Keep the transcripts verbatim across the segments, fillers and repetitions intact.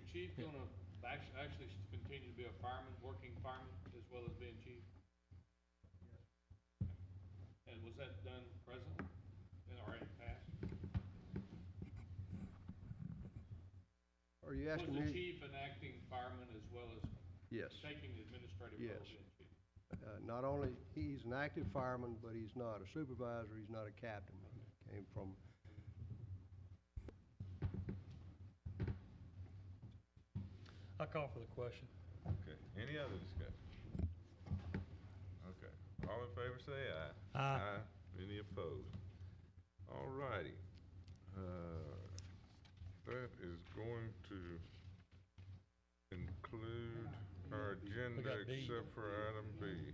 chief gonna actually, actually continue to be a fireman, working fireman, as well as being chief? And was that done presently, or in the past? Are you asking Was the me? chief an acting fireman as well as Yes. taking the administrative role of Yes. being chief? Uh, not only, he's an active fireman, but he's not a supervisor, he's not a captain. He came from, I call for the question. Okay, any other discussion? Okay, all in favor say aye. Aye. Any opposed? All righty. Uh, That is going to include our agenda got B. except for item B.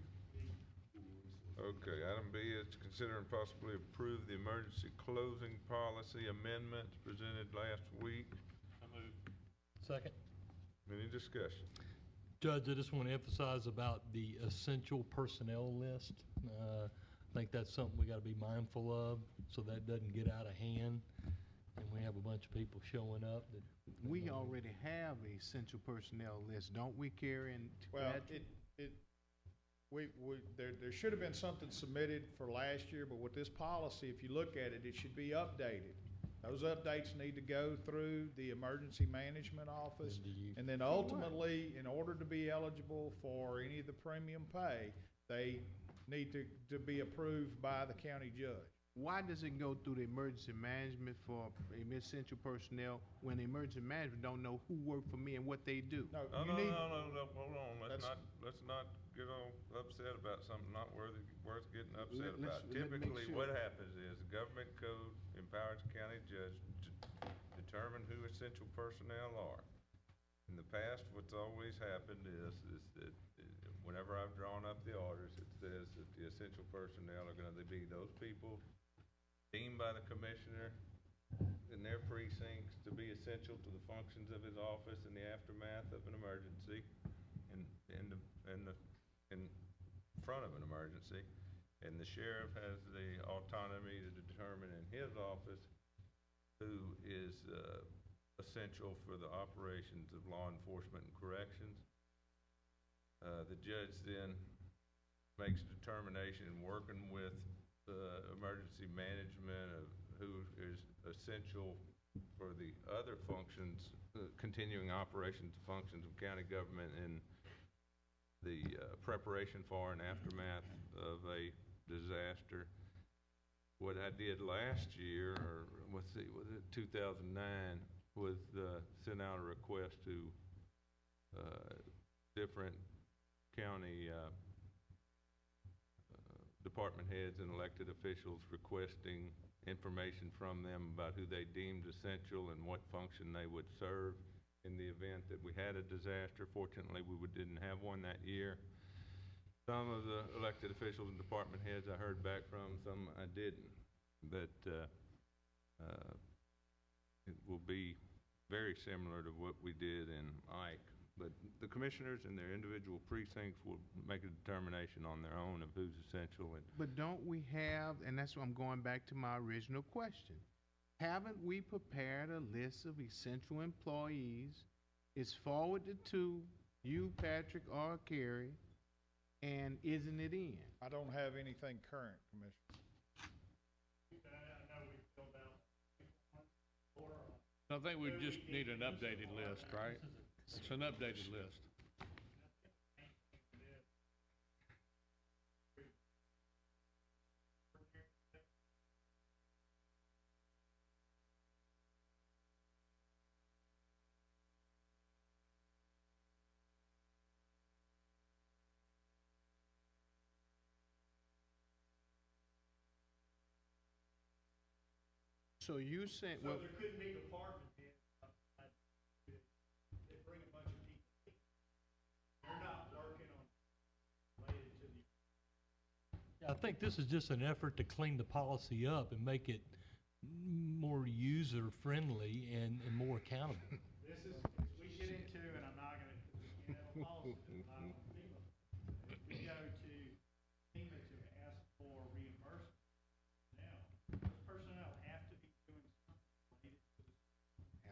Okay, item B is to consider and possibly approve the emergency closing policy amendments presented last week. I move. Second. Any discussion? Judge, I just want to emphasize about the essential personnel list. Uh, I think that's something we got to be mindful of so that doesn't get out of hand and we have a bunch of people showing up that. We already have a essential personnel list, don't we, Kerry and Well, Patrick? it, it, we, we, there, there should have been something submitted for last year, but with this policy, if you look at it, it should be updated. Those updates need to go through the emergency management office. And do you- And then ultimately, in order to be eligible for any of the premium pay, they need to, to be approved by the county judge. Why does it go through the emergency management for essential personnel when the emergency management don't know who worked for me and what they do? No, No, you no, need, no, no, no, hold on, let's That's- not, let's not get all upset about something not worthy, worth getting upset Let- let's- about. let me make Typically, sure. what happens is, the government code empowers the county judge to determine who essential personnel are. In the past, what's always happened is, is that uh, whenever I've drawn up the orders, it says that the essential personnel are gonna be those people deemed by the commissioner in their precincts to be essential to the functions of his office in the aftermath of an emergency, and in the, in the, in front of an emergency. And the sheriff has the autonomy to determine in his office who is, uh, essential for the operations of law enforcement and corrections. Uh, the judge then makes a determination working with the emergency management of who is essential for the other functions, uh, continuing operations functions of county government in the uh, preparation for and aftermath of a disaster. What I did last year, or let's see, was it two thousand nine, was uh, send out a request to uh, different county uh, department heads and elected officials requesting information from them about who they deemed essential and what function they would serve in the event that we had a disaster. Fortunately, we would- didn't have one that year. Some of the elected officials and department heads I heard back from, some I didn't. But uh, uh, it will be very similar to what we did in Ike. But the commissioners in their individual precincts will make a determination on their own of who's essential. And But don't we have, and that's what I'm going back to my original question, haven't we prepared a list of essential employees? It's forwarded to you, Patrick, or Kerry, and isn't it in? I don't have anything current, Commissioner. I think we just need an updated list, right? It's an updated list. So you saying, So well, there couldn't be department heads outside. They bring a bunch of people. They're not working on related to the. Yeah, I think this is just an effort to clean the policy up and make it more user-friendly and, and more accountable. This is, as we get into, and I'm not gonna, we can't have a policy, that's not on FEMA. If we go to FEMA to ask for reimbursement, now, those personnel have to be doing something related to this. have no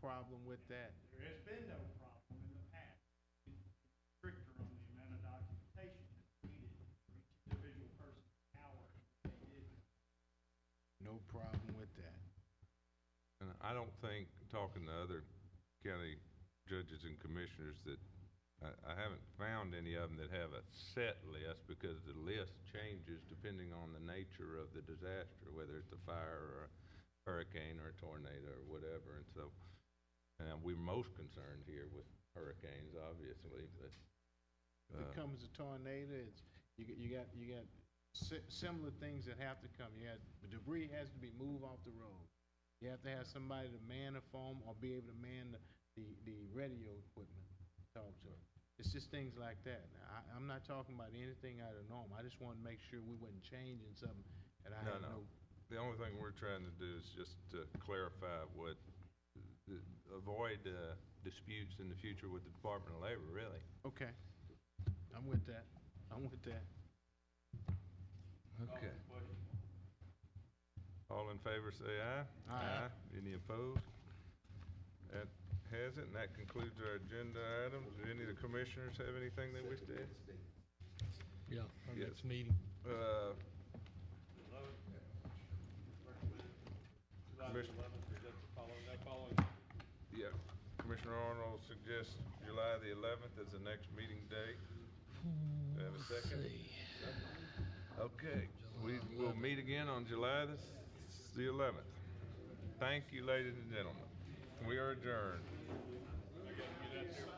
problem with that. There has been no problem in the past. It's stricter on the amount of documentation that's needed for each individual person's hour they did. No problem with that. And I don't think, talking to other county judges and commissioners, that I, I haven't found any of them that have a set list, because the list changes depending on the nature of the disaster, whether it's a fire or a hurricane or a tornado or whatever. And so, and we're most concerned here with hurricanes, obviously, but. If it uh, comes a tornado, it's, you, got- you got, you got si- similar things that have to come. You had, the debris has to be moved off the road. You have to have somebody to man the phone or be able to man the, the, the radio equipment, talk to it. It's just things like that. Now, I, I'm not talking about anything out of the norm. I just wanted to make sure we wasn't changing something that I No, had no. no. The only thing we're trying to do is just to clarify what, uh, avoid uh, disputes in the future with the Department of Labor, really. Okay. I'm with that. I'm with that. Okay. All in favor, say aye. Aye. Any opposed? That has it, and that concludes our agenda items. Do any of the commissioners have anything they wish to add? Yeah, our Yes. next meeting. Uh, Commissioner, yeah, Commissioner Arnold suggests July the eleventh as the next meeting date. Do you have a second? Okay, we will meet again on July the, the eleventh. Thank you, ladies and gentlemen. We are adjourned. I gotta get out there